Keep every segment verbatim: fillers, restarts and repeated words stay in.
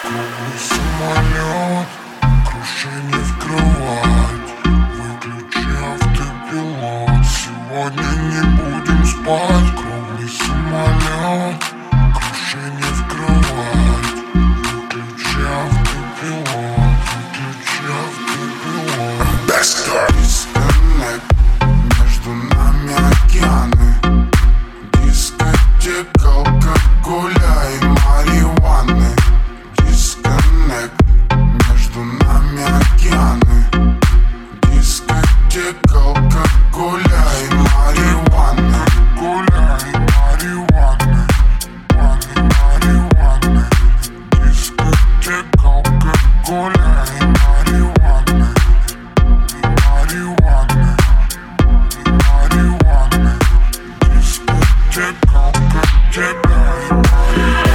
Круглый самолет, крушение в кровать. Выключи автопилот, сегодня не будем спать. Круглый самолет, крушение в кровать. Выключи автопилот, выключи автопилот. Дисконнект, между нами океаны. Дискотека, алкоголя и марихуаны. Дисконнект, между нами океаны. Дискотека, алкоголя и марихуаны. Алкоголя и марихуаны. Мани, марихуаны. Дискотека, алкоголя и марихуаны. Марихуаны. Марихуаны. Дискотека, алкоголя и марихуаны.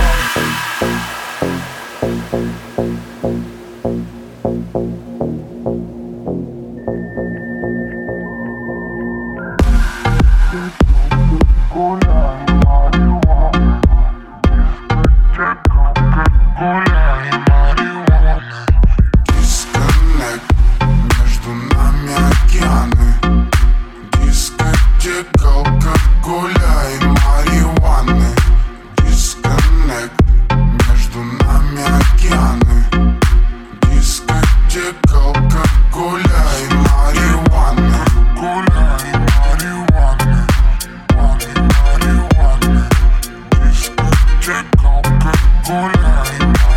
Дисконнект, между нами океаны. Дискотека, алкоголя и марихуаны. Дисконнект, между нами океаны. Дискотека, алкоголя и марихуаны. Алкоголя и марихуаны. Мани, марихуаны. Дискотека, алкоголя и марихуаны.